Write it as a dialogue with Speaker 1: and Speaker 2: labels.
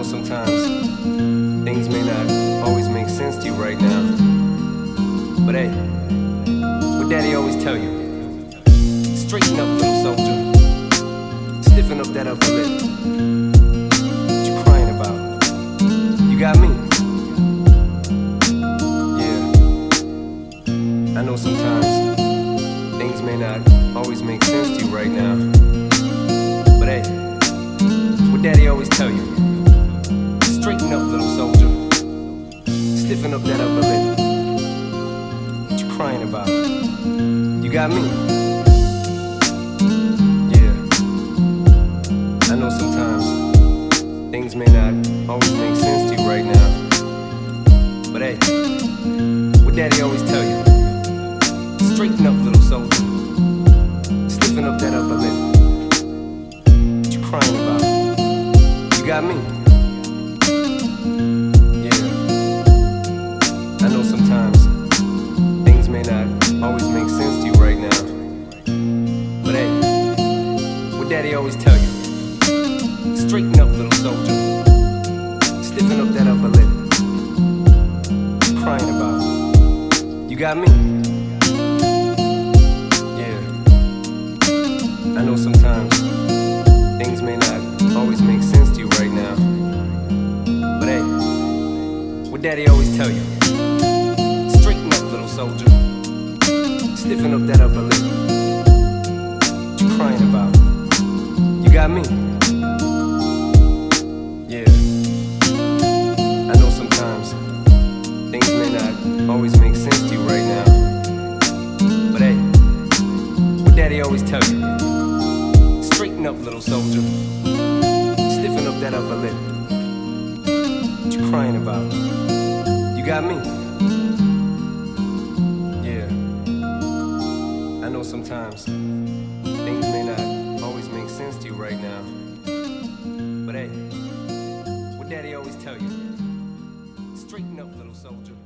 Speaker 1: know sometimes things may not always make sense to you right now, but hey, what daddy always tell you, straighten up, little soldier, stiffen up that upper lip. What you crying about? You got me. Yeah, I know sometimes things may not always make sense to you right now, but hey, what daddy always tell you, straighten up, little soldier, stiffen up that upper lip. What you crying about? You got me. Yeah, I know sometimes things may not always make sense to you right now, but hey, what daddy always tell you, straighten up, little soldier, stiffen up that upper lip. What you crying about? You got me. Yeah, I know sometimes things may not always make sense to you right now, but hey, what daddy always tell you, straighten up, little soldier, stiffen up that upper lip. What you crying about? You got me. Yeah, I know sometimes things may not always make sense to you right now, but hey, what daddy always tell you, straighten up, little soldier, stiffen up that upper lip. What you crying about? You got me. Yeah, I know sometimes things may not always make sense to you right now, but hey, what daddy always tell you, straighten up, little soldier, stiffen up that upper lip. What you crying about? You got me. Yeah, I know sometimes things may not always make sense to you right now, but hey, what daddy always tell you, straighten up, little soldier.